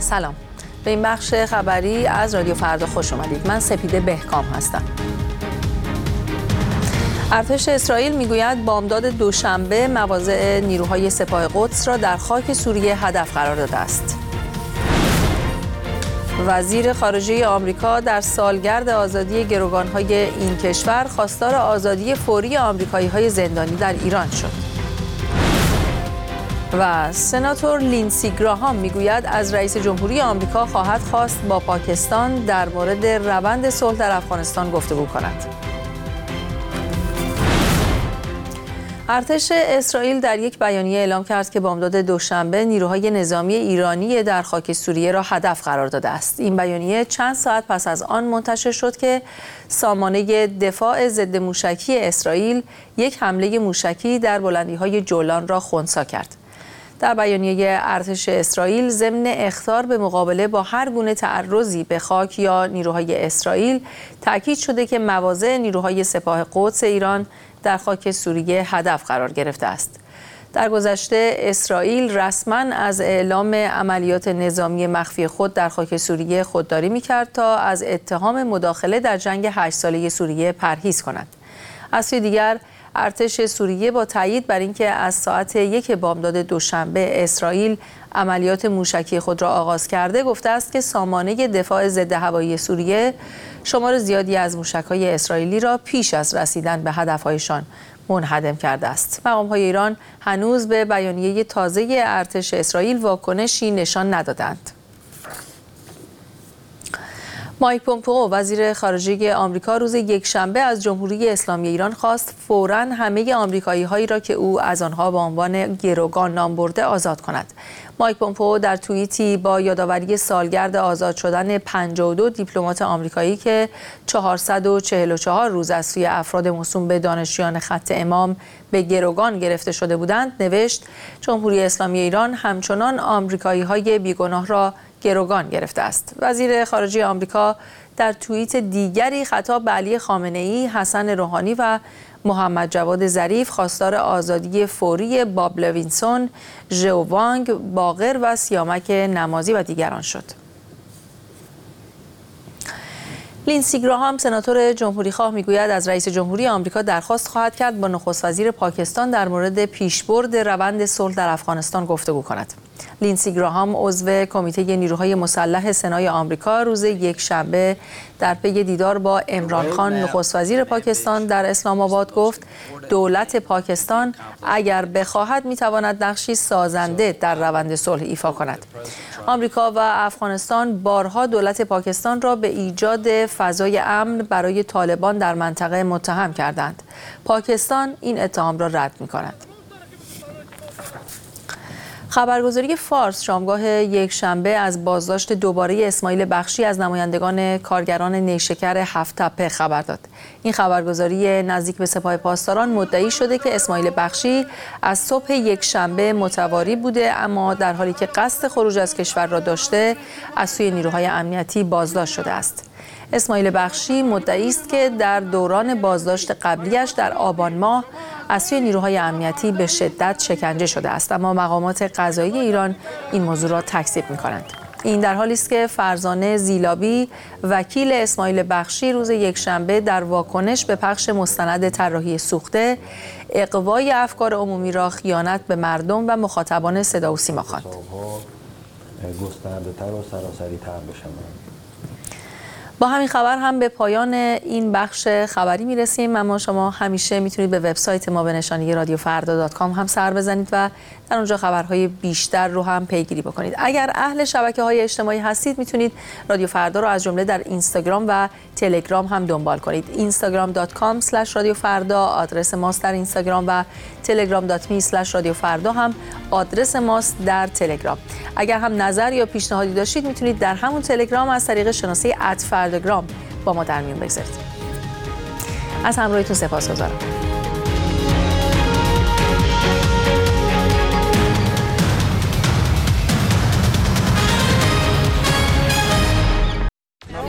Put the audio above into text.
سلام، به این بخش خبری از رادیو فردا خوش آمدید. من سپیده بهکام هستم. ارتش اسرائیل میگوید بامداد دوشنبه مواضع نیروهای سپاه قدس را در خاک سوریه هدف قرار داده است. وزیر خارجه آمریکا در سالگرد آزادی گروگان‌های این کشور خواستار آزادی فوری آمریکایی‌های زندانی در ایران شد. و سناتور لینسی گراهام میگوید از رئیس جمهوری آمریکا خواهد خواست با پاکستان در مورد روند صلح در افغانستان گفتگو کند. ارتش اسرائیل در یک بیانیه اعلام کرد که بامداد دوشنبه نیروهای نظامی ایرانی در خاک سوریه را هدف قرار داده است. این بیانیه چند ساعت پس از آن منتشر شد که سامانه دفاع ضد موشکی اسرائیل یک حمله موشکی در بلندی‌های جولان را خنثی کرد. در بیانیه ارتش اسرائیل ضمن اخطار به مقابله با هر گونه تعرضی به خاک یا نیروهای اسرائیل تاکید شده که مواضع نیروهای سپاه قدس ایران در خاک سوریه هدف قرار گرفته است. در گذشته اسرائیل رسما از اعلام عملیات نظامی مخفی خود در خاک سوریه خودداری می‌کرد تا از اتهام مداخله در جنگ 8 ساله سوریه پرهیز کند. از سوی دیگر ارتش سوریه با تایید بر اینکه از ساعت 1 بامداد دوشنبه اسرائیل عملیات موشکی خود را آغاز کرده گفته است که سامانه دفاع ضد هوایی سوریه شمار زیادی از موشک‌های اسرائیلی را پیش از رسیدن به هدف‌هایشان منهدم کرده است. مقام‌های ایران هنوز به بیانیه تازه ارتش اسرائیل واکنشی نشان ندادند. مایک پومپئو وزیر خارجه آمریکا روز یکشنبه از جمهوری اسلامی ایران خواست فوراً همه آمریکایی‌هایی را که او از آنها به عنوان گروگان نام برده آزاد کند. مایک پومپئو در توییتی با یادآوری سالگرد آزاد شدن 52 دیپلمات آمریکایی که 444 روز از سوی افراد موسوم به دانشجویان خط امام به گروگان گرفته شده بودند نوشت: جمهوری اسلامی ایران همچنان آمریکایی‌های بیگناه را گروگان گرفته است. وزیر خارجه آمریکا در توییت دیگری خطاب به علی خامنه‌ای، حسن روحانی و محمد جواد ظریف خواستار آزادی فوری باب لوینسون، ژئو وانگ، باقر و سیامک نمازی و دیگران شد. لینسی گراهام سناتور جمهوریخواه میگوید از رئیس جمهوری آمریکا درخواست خواهد کرد با نخست وزیر پاکستان در مورد پیشبرد روند صلح در افغانستان گفتگو کند. لینسی گراهام عضو کمیته نیروهای مسلح سنای آمریکا روز یکشنبه در پی دیدار با عمران خان نخست وزیر پاکستان در اسلام آباد گفت دولت پاکستان اگر بخواهد میتواند نقشی سازنده در روند صلح ایفا کند. آمریکا و افغانستان بارها دولت پاکستان را به ایجاد فضای امن برای طالبان در منطقه متهم کردند. پاکستان این اتهام را رد می‌کند. خبرگزاری فارس شامگاه یکشنبه از بازداشت دوباره اسماعیل بخشی از نمایندگان کارگران نیشکر هفت‌تپه خبر داد. این خبرگزاری نزدیک به سپاه پاسداران مدعی شده که اسماعیل بخشی از صبح یکشنبه متواری بوده، اما در حالی که قصد خروج از کشور را داشته از سوی نیروهای امنیتی بازداشت شده است. اسماعیل بخشی مدعی است که در دوران بازداشت قبلیش در آبان ماه از سوی نیروهای امنیتی به شدت شکنجه شده است، اما مقامات قضایی ایران این موضوع را تکذیب می‌کنند. این در حالی است که فرزانه زیلابی وکیل اسماعیل بخشی روز یکشنبه در واکنش به پخش مستند طراحی سوخته اغوای افکار عمومی را خیانت به مردم و مخاطبان صدا و سیما خواند. گسترده‌تر و سراسری‌تر بشن. با همین خبر هم به پایان این بخش خبری میرسیم، اما شما همیشه میتونید به وبسایت ما به نشانی radioffarda.com هم سر بزنید و در اونجا خبرهای بیشتر رو هم پیگیری بکنید. اگر اهل شبکه‌های اجتماعی هستید میتونید رادیو فردا رو از جمله در اینستاگرام و تلگرام هم دنبال کنید. instagram.com/radiofarda آدرس ماست در اینستاگرام و telegram.me/radiofarda هم آدرس ماست در تلگرام. اگر هم نظر یا پیشنهادی داشتید میتونید در همون تلگرام از طریق شناسه @فرداگرام با ما در میون بگذارید. از همراهیتون سپاسگزارم.